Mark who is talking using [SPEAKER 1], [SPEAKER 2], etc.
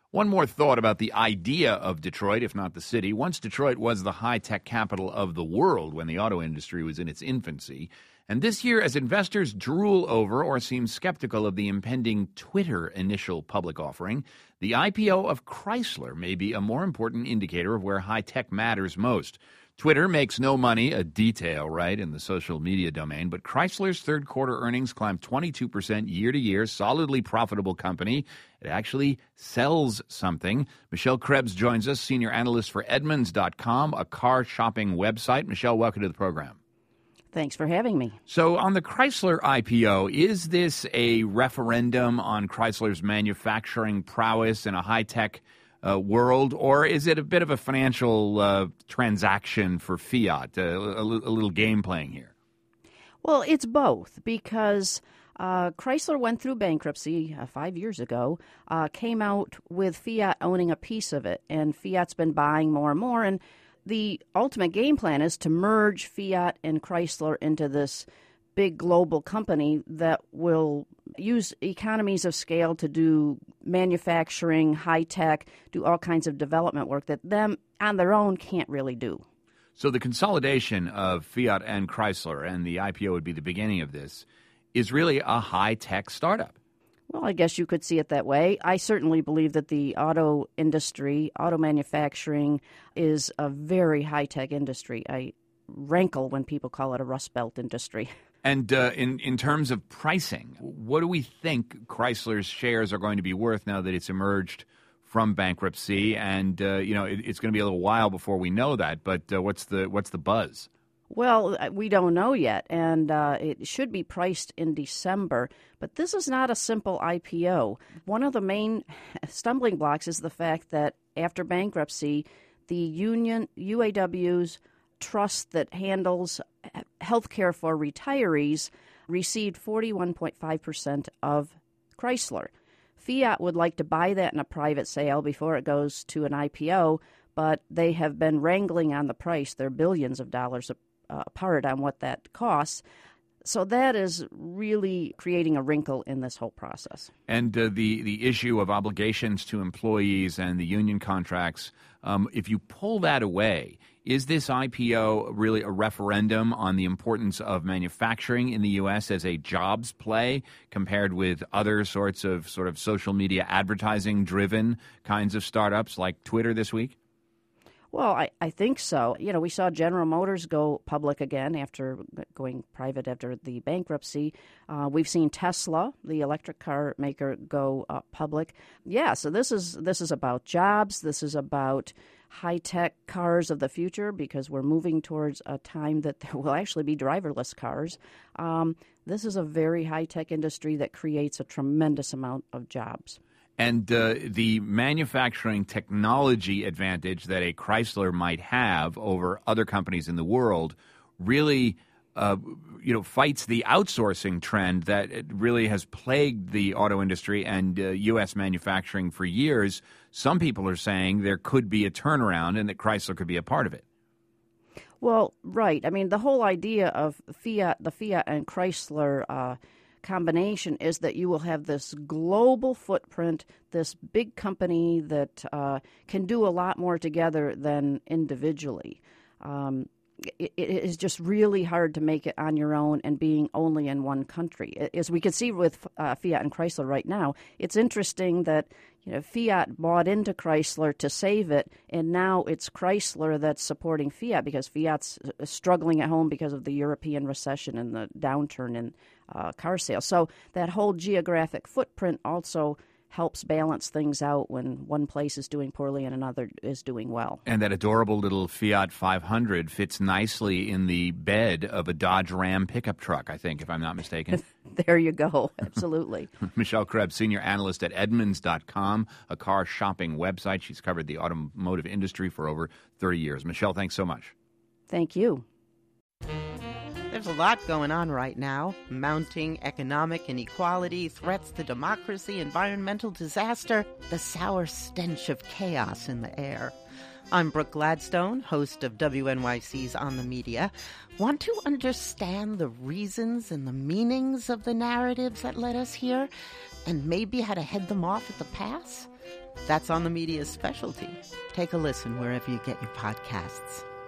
[SPEAKER 1] One more thought about the idea of Detroit, if not the city. Once Detroit was the high-tech capital of the world when the auto industry was in its infancy. And this year, as investors drool over or seem skeptical of the impending Twitter initial public offering, the IPO of Chrysler may be a more important indicator of where high-tech matters most. Twitter makes no money, a detail, right, in the social media domain, but Chrysler's third quarter earnings climbed 22% year to year, solidly profitable company. It actually sells something. Michelle Krebs joins us, senior analyst for Edmunds.com, a car shopping website. Michelle, welcome to the program.
[SPEAKER 2] Thanks for having me.
[SPEAKER 1] So on the Chrysler IPO, is this a referendum on Chrysler's manufacturing prowess in a high-tech world, or is it a bit of a financial transaction for Fiat, a little game playing here?
[SPEAKER 2] Well, it's both, because Chrysler went through bankruptcy 5 years ago, came out with Fiat owning a piece of it, and Fiat's been buying more and more, and the ultimate game plan is to merge Fiat and Chrysler into this big global company that will use economies of scale to do manufacturing, high-tech, do all kinds of development work that them on their own can't really do.
[SPEAKER 1] So the consolidation of Fiat and Chrysler, and the IPO would be the beginning of this, is really a high-tech startup.
[SPEAKER 2] Well, I guess you could see it that way. I certainly believe that the auto industry, auto manufacturing, is a very high-tech industry. I rankle when people call it a Rust Belt industry.
[SPEAKER 1] And in terms of pricing, what do we think Chrysler's shares are going to be worth now that it's emerged from bankruptcy? And it's going to be a little while before we know that. But what's the buzz?
[SPEAKER 2] Well, we don't know yet, and it should be priced in December. But this is not a simple IPO. One of the main stumbling blocks is the fact that after bankruptcy, the union, UAW's trust that handles health care for retirees received 41.5% of Chrysler. Fiat would like to buy that in a private sale before it goes to an IPO, but they have been wrangling on the price. They're billions of dollars apart on what that costs. So that is really creating a wrinkle in this whole process.
[SPEAKER 1] And the issue of obligations to employees and the union contracts, if you pull that away, is this IPO really a referendum on the importance of manufacturing in the U.S. as a jobs play compared with other sorts of sort of social media advertising-driven kinds of startups like Twitter this week?
[SPEAKER 2] Well, I think so. You know, we saw General Motors go public again after going private after the bankruptcy. We've seen Tesla, the electric car maker, go public. Yeah, so this is about jobs. This is about high-tech cars of the future, because we're moving towards a time that there will actually be driverless cars. This is a very high-tech industry that creates a tremendous amount of jobs.
[SPEAKER 1] And the manufacturing technology advantage that a Chrysler might have over other companies in the world really, fights the outsourcing trend that really has plagued the auto industry and U.S. manufacturing for years. Some people are saying there could be a turnaround and that Chrysler could be a part of it.
[SPEAKER 2] Well, right. I mean, the whole idea of the Fiat and Chrysler combination is that you will have this global footprint, this big company that can do a lot more together than individually. It is just really hard to make it on your own and being only in one country. As we can see with Fiat and Chrysler right now, it's interesting that Fiat bought into Chrysler to save it, and now it's Chrysler that's supporting Fiat because Fiat's struggling at home because of the European recession and the downturn in car sales. So that whole geographic footprint also helps balance things out when one place is doing poorly and another is doing well.
[SPEAKER 1] And that adorable little Fiat 500 fits nicely in the bed of a Dodge Ram pickup truck, I think, if I'm not mistaken.
[SPEAKER 2] There you go. Absolutely.
[SPEAKER 1] Michelle Krebs, senior analyst at Edmunds.com, a car shopping website. She's covered the automotive industry for over 30 years. Michelle, thanks so much.
[SPEAKER 2] Thank you.
[SPEAKER 3] There's a lot going on right now. Mounting economic inequality, threats to democracy, environmental disaster, the sour stench of chaos in the air. I'm Brooke Gladstone, host of WNYC's On the Media. Want to understand the reasons and the meanings of the narratives that led us here, and maybe how to head them off at the pass? That's On the Media's specialty. Take a listen wherever you get your podcasts.